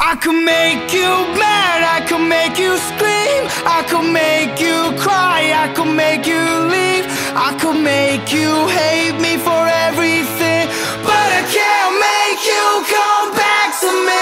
I could make you mad, I could make you scream, I could make you cry, I could make you leave, I could make you hate me for everything, but I can't make you come back to me.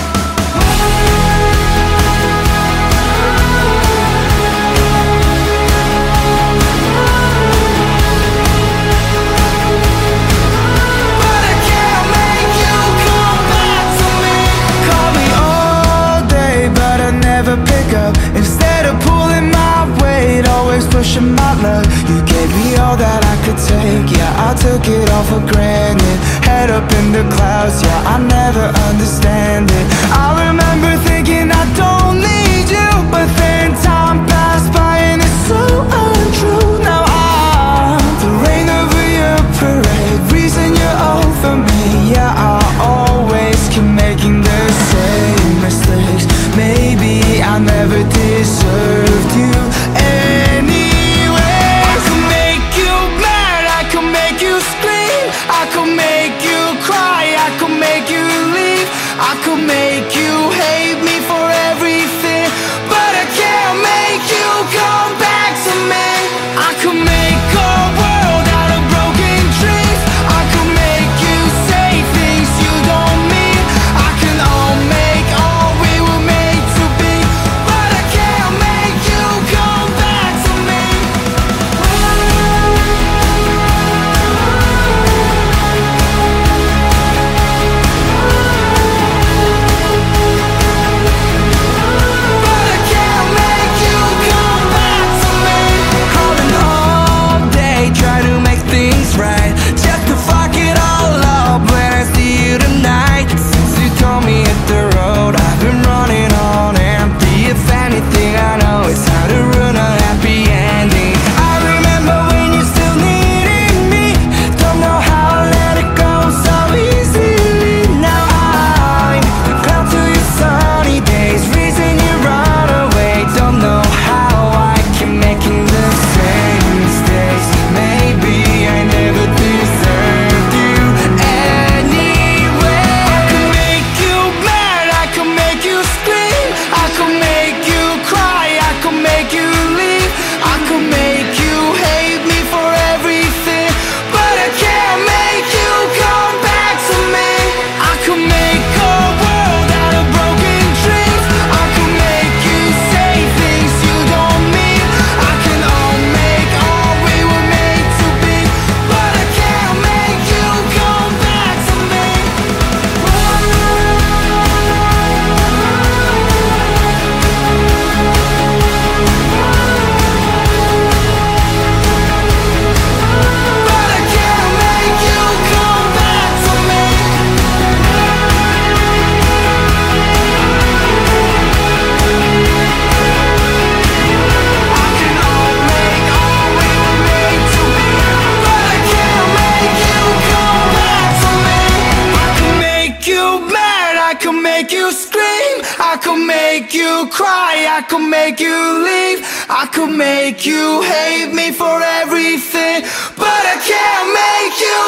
Instead of pulling my weight, always pushing my luck, you gave me all that I could take. Yeah, I took it all for granted. Head up in the clouds, yeah, I never understand it. I remember thinking I don't need you, but then time passed by and it's so untrue. Now I'm the rain over your parade, reason you're over me. Yeah, I always keep making the same mistakes. Maybe I never deserved you anyway. I could make you mad, I could make you scream, I could make you cry, I could make you leave, I could make you hate me for everything, but I can't make you come back to me. I could make a world out of broken dreams, I could make you say things you don't mean, I can all make all we were made to be, but I can't make you come back to me. But I can't make you come back to me. Calling all day, try to make things right, just to fuck it all up when I see you tonight. Since you told me hit the road, I've been running on empty. If anything, I know it's how to ruin a happy ending. I remember when you still needed me, don't know how I let it go so easily. Now I'm the cloud to your sunny days, reason you run away. Don't know how I keep making the same mistakes. Maybe I never deserved you anyway. I could make you mad, I could make you scream, I could make you cry, I could make you leave, I could make you hate me for everything, but I can't make you come back to me. I could make a world out of broken dreams, I could make you say things you don't mean, I can all make all we were made to be, but I can't make you come back to me. But I can't make you come back to me. I can all make all we were made to be, but I can't make you come back to me. I could make you mad, I could make you scream, I could make you cry, I could make you leave, I could make you hate me for everything, but I can't make you